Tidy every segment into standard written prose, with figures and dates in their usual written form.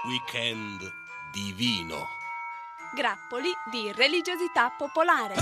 Weekend divino. Grappoli di religiosità popolare.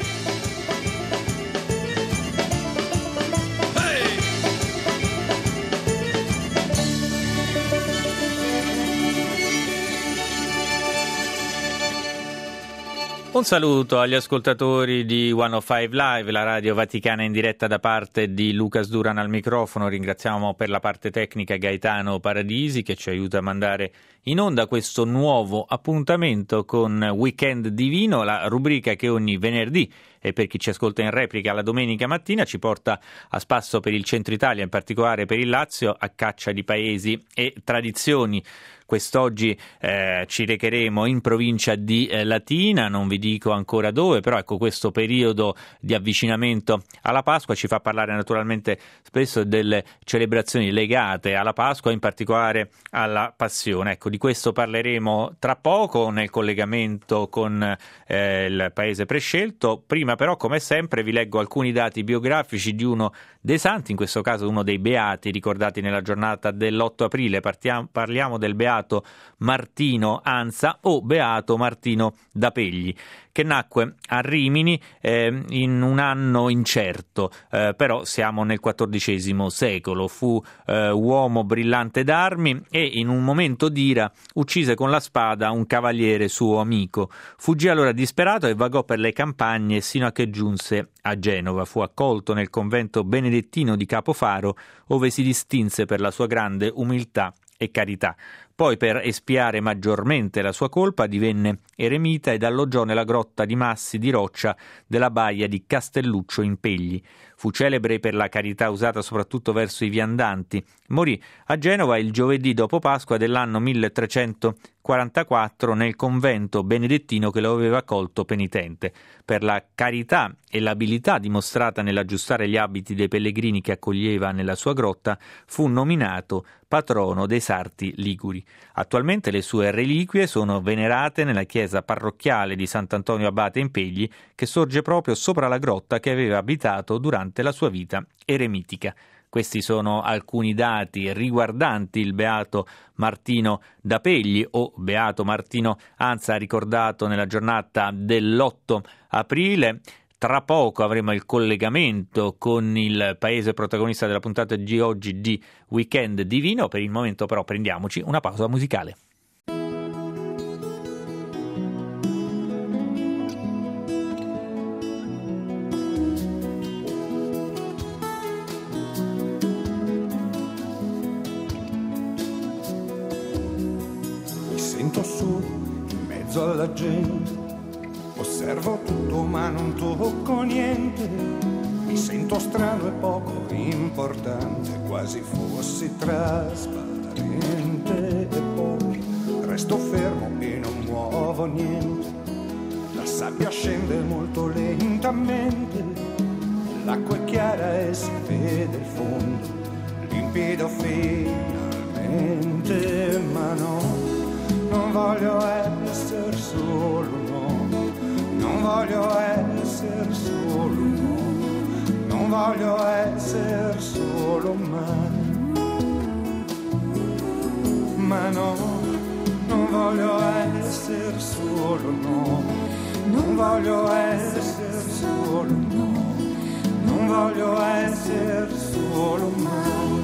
Un saluto agli ascoltatori di 105 Live, la radio vaticana in diretta da parte di Lucas Duran al microfono. Ringraziamo per la parte tecnica Gaetano Paradisi che ci aiuta a mandare in onda questo nuovo appuntamento con Weekend Divino, la rubrica che ogni venerdì e per chi ci ascolta in replica la domenica mattina ci porta a spasso per il centro Italia, in particolare per il Lazio, a caccia di paesi e tradizioni. Quest'oggi ci recheremo in provincia di Latina, non vi dico ancora dove, però ecco, questo periodo di avvicinamento alla Pasqua ci fa parlare naturalmente spesso delle celebrazioni legate alla Pasqua, in particolare alla Passione. Ecco, di questo parleremo tra poco nel collegamento con il paese prescelto. Prima però, come sempre, vi leggo alcuni dati biografici di uno dei santi, in questo caso uno dei beati ricordati nella giornata dell'8 aprile. Parliamo del beato Martino Anza o beato Martino da Pegli, che nacque a Rimini in un anno incerto, però siamo nel XIV secolo. Fu uomo brillante d'armi e in un momento d'ira uccise con la spada un cavaliere suo amico. Fuggì allora disperato e vagò per le campagne sino a che giunse a Genova. Fu accolto nel convento benedettino di Capofaro, ove si distinse per la sua grande umiltà e carità. Poi, per espiare maggiormente la sua colpa, divenne eremita ed alloggiò nella grotta di massi di roccia della baia di Castelluccio in Pegli. Fu celebre per la carità usata soprattutto verso i viandanti. Morì a Genova il giovedì dopo Pasqua dell'anno 1344 nel convento benedettino che lo aveva accolto penitente. Per la carità e l'abilità dimostrata nell'aggiustare gli abiti dei pellegrini che accoglieva nella sua grotta, fu nominato patrono dei sarti liguri. Attualmente le sue reliquie sono venerate nella chiesa parrocchiale di Sant'Antonio Abate in Pegli, che sorge proprio sopra la grotta che aveva abitato durante la sua vita eremitica. Questi sono alcuni dati riguardanti il beato Martino da Pegli o beato Martino Anza, ricordato nella giornata dell'8 aprile. Tra poco avremo il collegamento con il paese protagonista della puntata di oggi di Weekend Divino. Per il momento però prendiamoci una pausa musicale. Mi sento su in mezzo alla gente, osservo tutto ma non tocco niente, mi sento strano e poco importante, quasi fossi trasparente, e poi resto fermo e non muovo niente, la sabbia scende molto lentamente, l'acqua è chiara e si vede il fondo, limpido finalmente, ma no, non voglio essere solo, no, non voglio essere solo, no, non voglio essere solo mai, ma no, non voglio essere solo, no, non voglio essere solo, no, non voglio essere solo mai.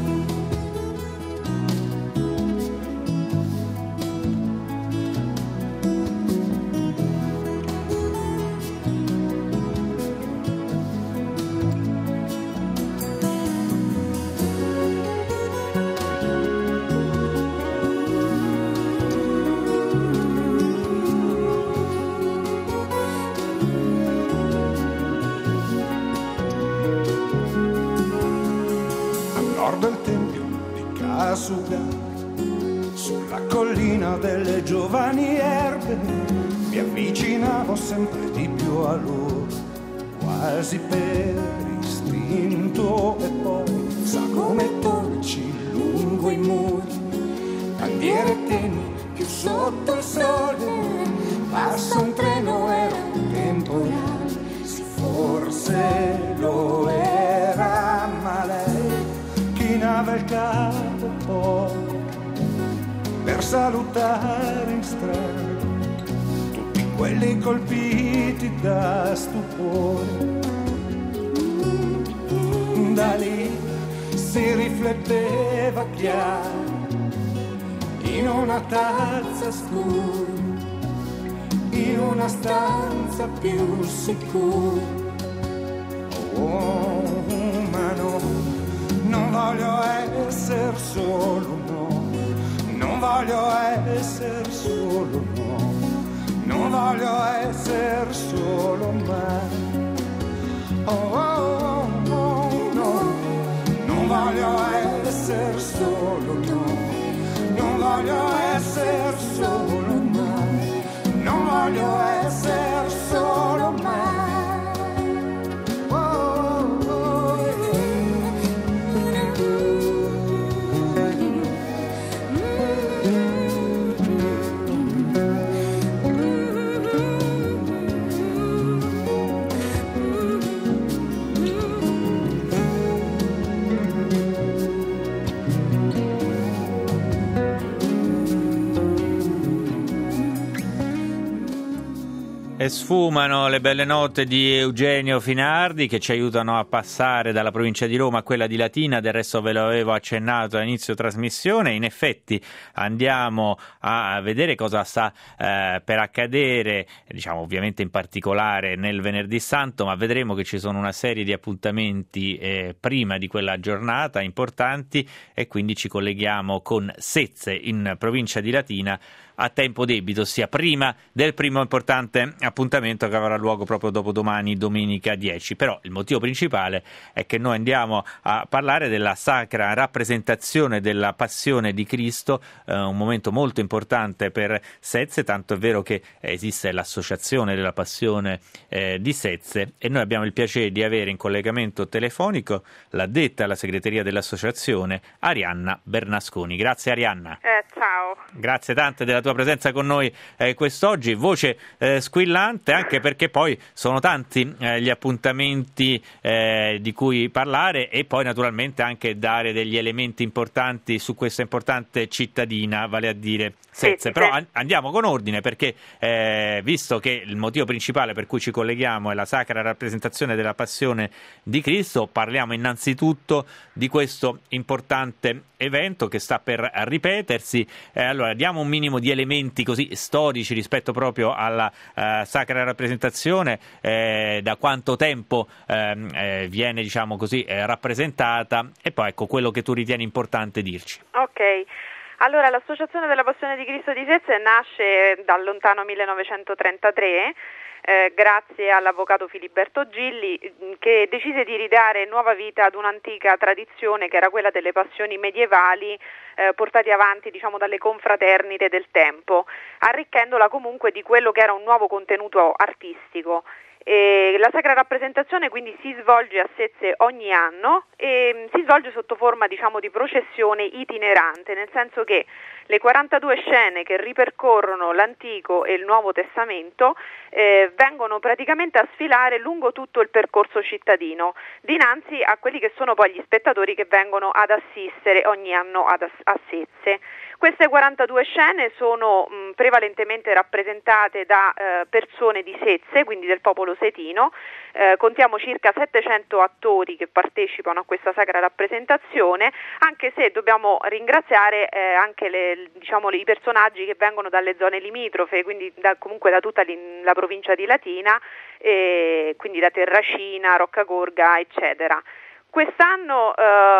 Del tempio di Kasuga, sulla collina delle giovani erbe, mi avvicinavo sempre di più a loro, quasi per istinto, e poi sa come torci lungo i muri, bandiere tenui più sotto il sole, passa un treno, era un temporale, sì forse lo era, ma lei chinava il capo poco, per salutare in strada tutti quelli colpiti da stupore. Da lì si rifletteva chiaro in una tazza scura, in una stanza più sicura. Oh, ma no, non voglio essere solo, no, non voglio essere solo, no, non voglio essere solo mai. Oh, oh, oh, no, non voglio essere solo, no, non voglio essere solo mai, non voglio essere solo mai. E sfumano le belle note di Eugenio Finardi che ci aiutano a passare dalla provincia di Roma a quella di Latina. Del resto ve lo avevo accennato a inizio trasmissione. In effetti andiamo a vedere cosa sta per accadere, diciamo ovviamente in particolare nel Venerdì Santo, ma vedremo che ci sono una serie di appuntamenti prima di quella giornata importanti, e quindi ci colleghiamo con Sezze in provincia di Latina a tempo debito, ossia prima del primo importante appuntamento che avrà luogo proprio dopodomani, domenica 10. Però il motivo principale è che noi andiamo a parlare della sacra rappresentazione della Passione di Cristo, un momento molto importante per Sezze, tanto è vero che esiste l'associazione della Passione di Sezze, e noi abbiamo il piacere di avere in collegamento telefonico l'addetta alla segreteria dell'associazione, Arianna Bernasconi. Grazie Arianna. Ciao. Grazie tante della tua presenza con noi quest'oggi, voce squillante, anche perché poi sono tanti gli appuntamenti di cui parlare, e poi naturalmente anche dare degli elementi importanti su questa importante cittadina, vale a dire Sezze. Sì, però sì. Andiamo con ordine, perché visto che il motivo principale per cui ci colleghiamo è la sacra rappresentazione della Passione di Cristo, parliamo innanzitutto di questo importante evento che sta per ripetersi. Allora diamo un minimo di elementi così storici rispetto proprio alla sacra rappresentazione, da quanto tempo viene, diciamo così, rappresentata, e poi ecco quello che tu ritieni importante dirci. Ok. Allora, l'Associazione della Passione di Cristo di Sezze nasce dal lontano 1933, grazie all'avvocato Filiberto Gilli, che decise di ridare nuova vita ad un'antica tradizione che era quella delle passioni medievali, portati avanti, diciamo, dalle confraternite del tempo, arricchendola comunque di quello che era un nuovo contenuto artistico. La sacra rappresentazione quindi si svolge a Sezze ogni anno e si svolge sotto forma, diciamo, di processione itinerante, nel senso che le 42 scene che ripercorrono l'Antico e il Nuovo Testamento vengono praticamente a sfilare lungo tutto il percorso cittadino, dinanzi a quelli che sono poi gli spettatori che vengono ad assistere ogni anno a Sezze. Queste 42 scene sono prevalentemente rappresentate da persone di Sezze, quindi del popolo setino. Contiamo circa 700 attori che partecipano a questa sacra rappresentazione, anche se dobbiamo ringraziare anche i personaggi che vengono dalle zone limitrofe, quindi comunque da tutta la provincia di Latina, quindi da Terracina, Roccagorga, eccetera. Quest'anno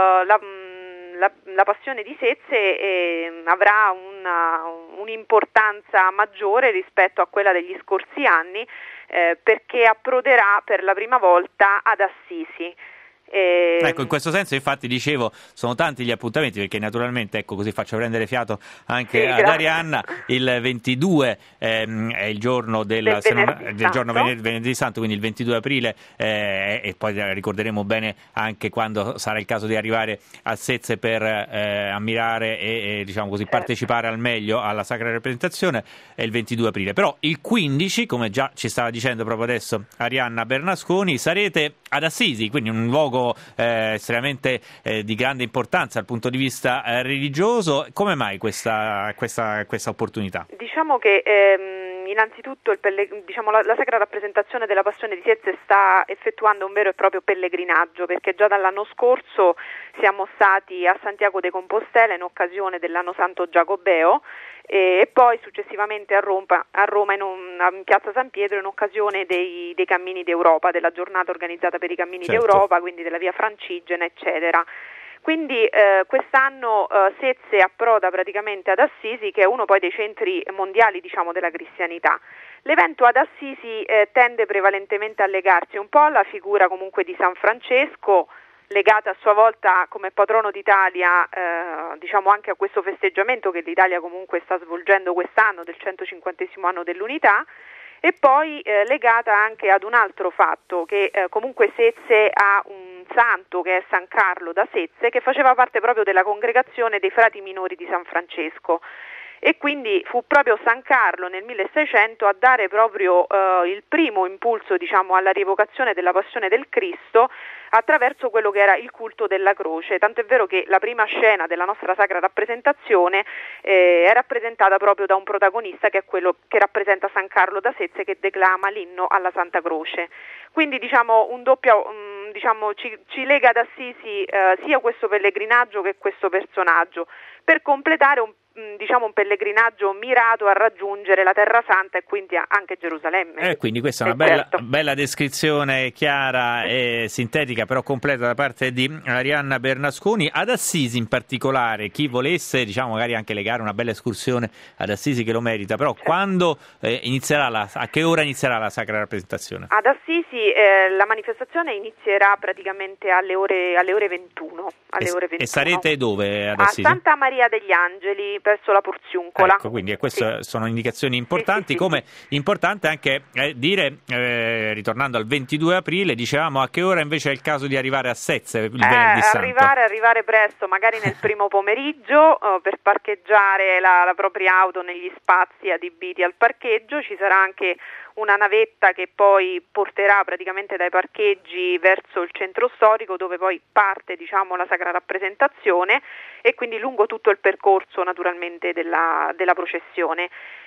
la Passione di Sezze avrà un'importanza maggiore rispetto a quella degli scorsi anni, perché approderà per la prima volta ad Assisi. Ecco, in questo senso infatti dicevo, sono tanti gli appuntamenti, perché naturalmente, ecco, così faccio prendere fiato anche ad Arianna. Il 22 è il giorno del giorno Venerdì Santo, quindi il 22 aprile, e poi ricorderemo bene anche quando sarà il caso di arrivare a Sezze per ammirare e diciamo così partecipare al meglio alla sacra rappresentazione, è il 22 aprile. Però il 15, come già ci stava dicendo proprio adesso Arianna Bernasconi, sarete ad Assisi, quindi un luogo luogo estremamente di grande importanza dal punto di vista religioso. Come mai questa opportunità? Diciamo che innanzitutto la Sacra Rappresentazione della Passione di Sezze sta effettuando un vero e proprio pellegrinaggio, perché già dall'anno scorso siamo stati a Santiago de Compostela in occasione dell'anno santo Giacobeo e poi successivamente a Roma in Piazza San Pietro in occasione dei Cammini d'Europa, della giornata organizzata per i Cammini d'Europa, quindi della Via Francigena, eccetera. Quindi quest'anno Sezze approda praticamente ad Assisi, che è uno poi dei centri mondiali, diciamo, della cristianità. L'evento ad Assisi tende prevalentemente a legarsi un po' alla figura comunque di San Francesco, legata a sua volta come patrono d'Italia, diciamo anche a questo festeggiamento che l'Italia comunque sta svolgendo quest'anno del 150° anno dell'unità, e poi legata anche ad un altro fatto, che comunque Sezze ha un santo che è San Carlo da Sezze, che faceva parte proprio della congregazione dei frati minori di San Francesco, e quindi fu proprio San Carlo nel 1600 a dare proprio il primo impulso, diciamo, alla rievocazione della passione del Cristo attraverso quello che era il culto della croce, tanto è vero che la prima scena della nostra Sacra Rappresentazione è rappresentata proprio da un protagonista che è quello che rappresenta San Carlo da Sezze, che declama l'inno alla Santa Croce. Quindi diciamo un doppio ci lega ad Assisi sia questo pellegrinaggio che questo personaggio, per completare un pellegrinaggio mirato a raggiungere la Terra Santa e quindi anche Gerusalemme. Quindi questa è una bella descrizione chiara e sintetica, però completa, da parte di Arianna Bernasconi. Ad Assisi in particolare, chi volesse, diciamo, magari anche legare una bella escursione ad Assisi, che lo merita, però quando a che ora inizierà la Sacra Rappresentazione? Ad Assisi la manifestazione inizierà praticamente alle ore 21. E sarete dove ad Assisi? A Santa Maria degli Angeli, verso la Porziuncola. Ecco, quindi queste sono indicazioni importanti. Come importante anche dire, ritornando al 22 aprile, dicevamo a che ora invece è il caso di arrivare a Sezze il venerdì santo? Arrivare presto, magari nel primo pomeriggio, per parcheggiare la propria auto negli spazi adibiti al parcheggio. Ci sarà anche una navetta che poi porterà praticamente dai parcheggi verso il centro storico, dove poi parte, diciamo, la Sacra Rappresentazione, e quindi lungo tutto il percorso naturalmente della processione.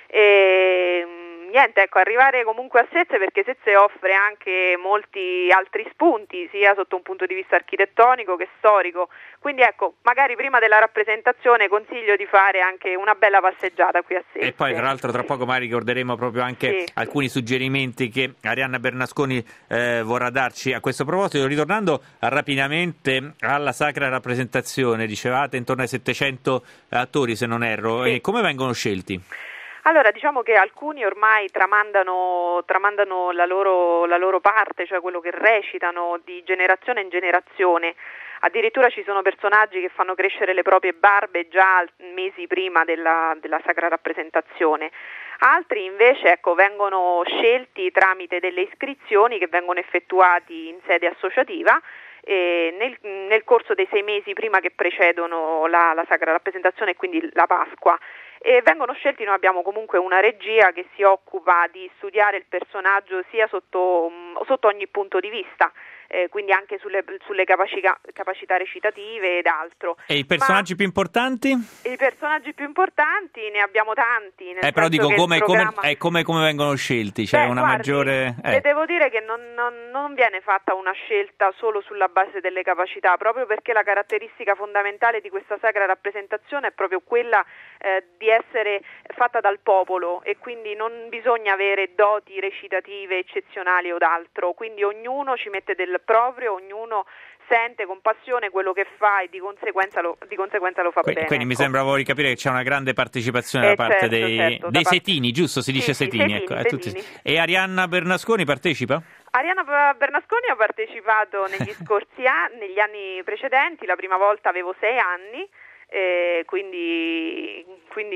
Arrivare comunque a Sezze, perché Sezze offre anche molti altri spunti, sia sotto un punto di vista architettonico che storico, quindi magari prima della rappresentazione consiglio di fare anche una bella passeggiata qui a Sezze. E poi tra l'altro tra poco magari ricorderemo proprio anche alcuni suggerimenti che Arianna Bernasconi vorrà darci a questo proposito. Ritornando rapidamente alla Sacra Rappresentazione, dicevate intorno ai 700 attori, se non erro, e come vengono scelti? Allora, diciamo che alcuni ormai tramandano la loro parte, cioè quello che recitano di generazione in generazione. Addirittura ci sono personaggi che fanno crescere le proprie barbe già mesi prima della Sacra Rappresentazione. Altri invece vengono scelti tramite delle iscrizioni che vengono effettuati in sede associativa nel corso dei 6 mesi prima che precedono la Sacra Rappresentazione e quindi la Pasqua. E vengono scelti, noi abbiamo comunque una regia che si occupa di studiare il personaggio sia sotto ogni punto di vista, quindi anche sulle capacità recitative ed altro. E i personaggi più importanti? I personaggi più importanti ne abbiamo tanti. Però dico, come vengono scelti? C'è una maggiore... Le devo dire che non viene fatta una scelta solo sulla base delle capacità, proprio perché la caratteristica fondamentale di questa Sacra Rappresentazione è proprio quella di essere fatta dal popolo, e quindi non bisogna avere doti recitative eccezionali o d'altro, quindi ognuno ci mette del proprio, ognuno sente con passione quello che fa e di conseguenza lo fa bene. Quindi mi sembra di capire che c'è una grande partecipazione da parte dei setini, giusto? Si dice setini. Setini. E Arianna Bernasconi partecipa? Arianna Bernasconi ha partecipato negli anni precedenti. La prima volta avevo 6 anni, quindi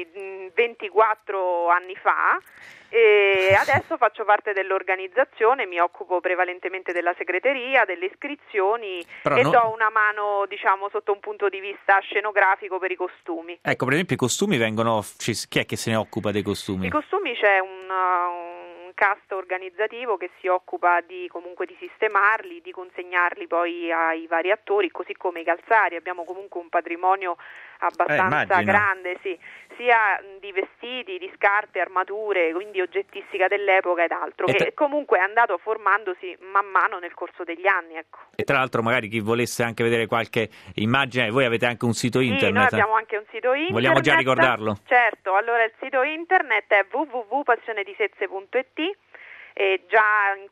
24 anni fa, e adesso faccio parte dell'organizzazione, mi occupo prevalentemente della segreteria, delle iscrizioni do una mano, diciamo, sotto un punto di vista scenografico per i costumi. Ecco, per esempio i costumi chi è che se ne occupa dei costumi? I costumi c'è un cast organizzativo che si occupa di sistemarli, di consegnarli poi ai vari attori, così come i calzari. Abbiamo comunque un patrimonio abbastanza grande, sì, sia di vestiti, di scarpe, armature, quindi oggettistica dell'epoca ed altro, che comunque è andato formandosi man mano nel corso degli anni, ecco. E tra l'altro magari chi volesse anche vedere qualche immagine, voi avete anche un sito internet. Sì, noi abbiamo anche un sito internet. Vogliamo già ricordarlo? Certo, allora il sito internet è www.passionedisezze.it. E già in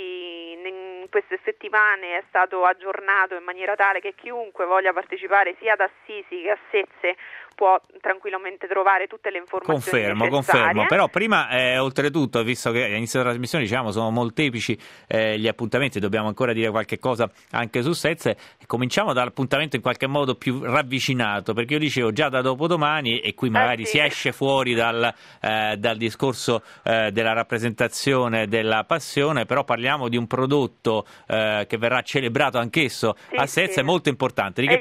queste settimane è stato aggiornato in maniera tale che chiunque voglia partecipare sia ad Assisi che a Sezze può tranquillamente trovare tutte le informazioni necessarie. Confermo, però prima oltretutto, visto che all'inizio della trasmissione diciamo sono molteplici gli appuntamenti, dobbiamo ancora dire qualche cosa anche su Sezze, cominciamo dall'appuntamento in qualche modo più ravvicinato, perché io dicevo già da dopodomani, e qui magari si esce fuori dal discorso della rappresentazione della passione, però parliamo di un prodotto che verrà celebrato anch'esso a Sezze, molto importante. Il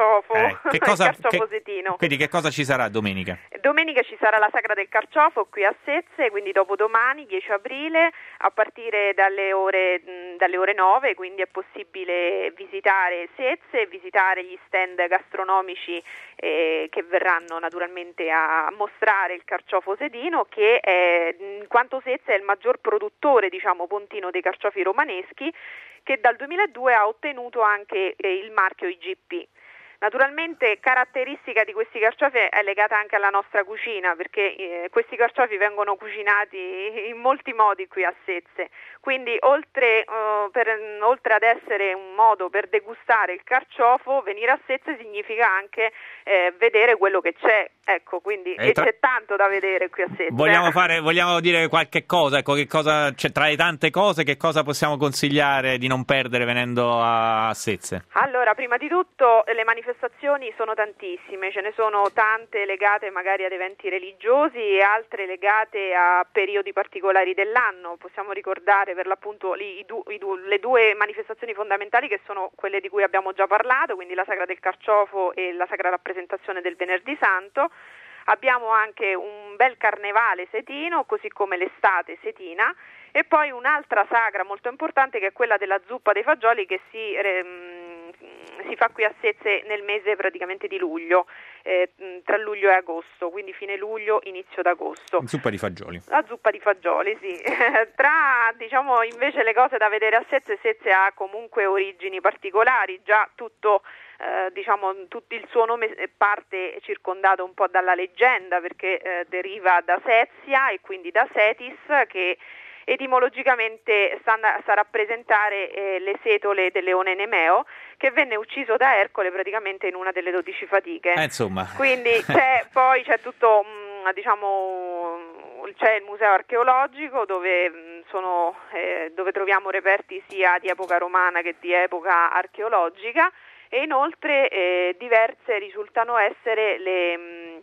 carciofo setino. Quindi che cosa ci sarà domenica? Domenica ci sarà la Sagra del Carciofo qui a Sezze, quindi dopodomani 10 aprile a partire dalle ore 9, quindi è possibile visitare Sezze, visitare gli stand gastronomici che verranno naturalmente a mostrare il carciofo sedino, che in quanto Sezze è il maggior produttore pontino dei carciofi romaneschi, che dal 2002 ha ottenuto anche il marchio IGP. Naturalmente caratteristica di questi carciofi è legata anche alla nostra cucina, perché questi carciofi vengono cucinati in molti modi qui a Sezze, quindi oltre ad essere un modo per degustare il carciofo, venire a Sezze significa anche vedere quello che c'è, ecco, quindi c'è tanto da vedere qui a Sezze. Vogliamo dire qualche cosa, ecco, che cosa c'è tra le tante cose, che cosa possiamo consigliare di non perdere venendo a Sezze? Allora, prima di tutto le manifestazioni sono tantissime, ce ne sono tante legate magari ad eventi religiosi e altre legate a periodi particolari dell'anno. Possiamo ricordare per l'appunto le due manifestazioni fondamentali, che sono quelle di cui abbiamo già parlato, quindi la Sagra del Carciofo e la Sacra Rappresentazione del Venerdì Santo. Abbiamo anche un bel carnevale setino, così come l'estate setina, e poi un'altra sagra molto importante che è quella della zuppa dei fagioli, che si fa qui a Sezze nel mese praticamente di luglio, tra luglio e agosto, quindi fine luglio, inizio d'agosto. Zuppa di fagioli. La zuppa di fagioli, sì. Tra invece le cose da vedere a Sezze ha comunque origini particolari, già tutto tutto il suo nome parte circondato un po' dalla leggenda, perché deriva da Sezia e quindi da Setis, che etimologicamente sta a rappresentare le setole del leone Nemeo, che venne ucciso da Ercole praticamente in una delle 12 fatiche. Insomma. Quindi c'è tutto, c'è il museo archeologico dove troviamo reperti sia di epoca romana che di epoca archeologica, e inoltre diverse risultano essere le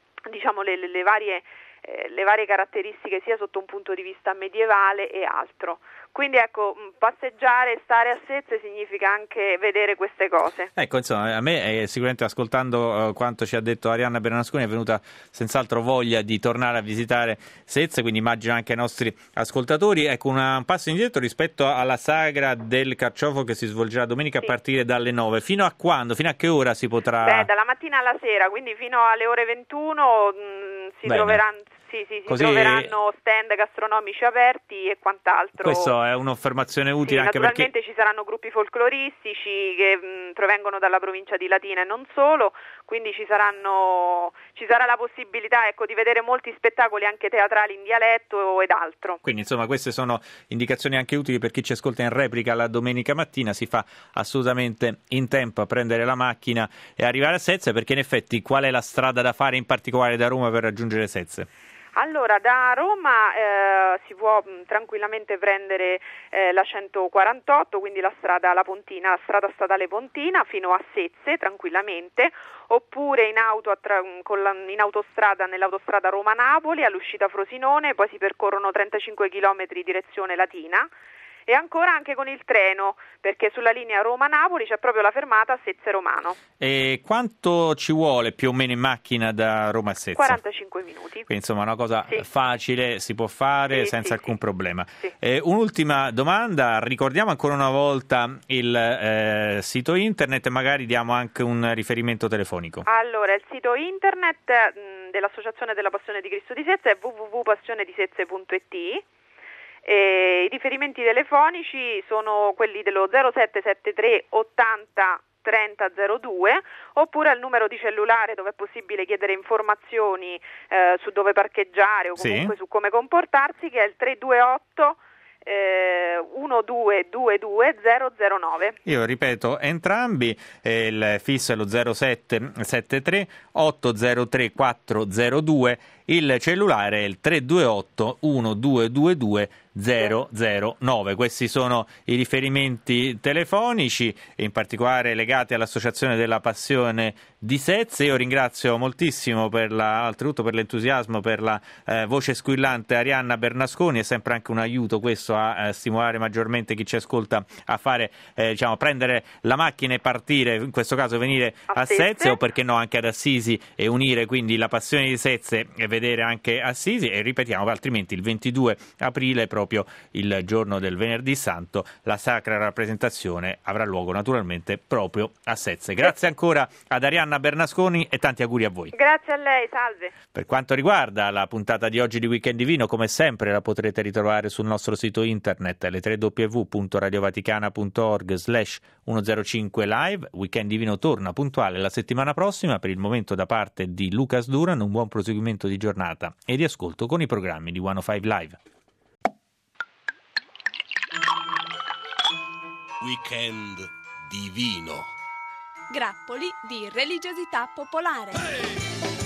varie caratteristiche sia sotto un punto di vista medievale e altro. Quindi ecco, passeggiare, stare a Sezze significa anche vedere queste cose. Ecco, insomma, a me sicuramente, ascoltando quanto ci ha detto Arianna Bernasconi, è venuta senz'altro voglia di tornare a visitare Sezze, quindi immagino anche ai nostri ascoltatori. Ecco, un passo indietro rispetto alla Sagra del Carciofo che si svolgerà domenica a partire dalle 9. Fino a quando? Fino a che ora si potrà? Dalla mattina alla sera, quindi fino alle ore 21 si troveranno stand gastronomici aperti e quant'altro. Questo è un'affermazione utile, anche naturalmente perché ci saranno gruppi folcloristici che provengono dalla provincia di Latina e non solo, quindi ci sarà la possibilità, di vedere molti spettacoli anche teatrali in dialetto ed altro. Quindi insomma queste sono indicazioni anche utili per chi ci ascolta in replica la domenica mattina. Si fa assolutamente in tempo a prendere la macchina e arrivare a Sezze, perché in effetti qual è la strada da fare in particolare da Roma per raggiungere Sezze? Allora, da Roma si può tranquillamente prendere la 148, quindi la strada statale Pontina fino a Sezze tranquillamente, oppure in autostrada, nell'autostrada Roma-Napoli all'uscita Frosinone, poi si percorrono 35 km direzione Latina, e ancora anche con il treno, perché sulla linea Roma-Napoli c'è proprio la fermata Sezze-Romano. E quanto ci vuole più o meno in macchina da Roma a Sezze? 45 minuti. Quindi insomma una cosa facile, si può fare senza alcun problema. Sì. Un'ultima domanda, ricordiamo ancora una volta il sito internet e magari diamo anche un riferimento telefonico. Allora, il sito internet dell'Associazione della Passione di Cristo di Sezze è www.passionedisezze.it. I riferimenti telefonici sono quelli dello 0773 80 3002 oppure al numero di cellulare dove è possibile chiedere informazioni su dove parcheggiare o comunque su come comportarsi, che è il 328 1222009. Io ripeto entrambi, il fisso è lo 0773 803 402, il cellulare è il 328 1222 009. Questi sono i riferimenti telefonici, in particolare legati all'Associazione della Passione di Sezze. Io ringrazio moltissimo oltretutto per l'entusiasmo, per la voce squillante Arianna Bernasconi. È sempre anche un aiuto questo a stimolare maggiormente chi ci ascolta a fare, prendere la macchina e partire, in questo caso venire a Sezze o perché no anche ad Assisi, e unire quindi la Passione di Sezze e vedere anche Assisi. E ripetiamo, altrimenti il 22 aprile, proprio il giorno del Venerdì Santo, la Sacra Rappresentazione avrà luogo naturalmente proprio a Sezze. Grazie ancora ad Arianna Bernasconi e tanti auguri a voi. Grazie a lei, salve. Per quanto riguarda la puntata di oggi di Weekend Divino, come sempre la potrete ritrovare sul nostro sito internet, le www.radiovaticana.org/105 live. Weekend Divino torna puntuale la settimana prossima. Per il momento, da parte di Lucas Duran, un buon proseguimento di giornata e di ascolto con i programmi di 105 Live. Weekend Divino. Grappoli di religiosità popolare.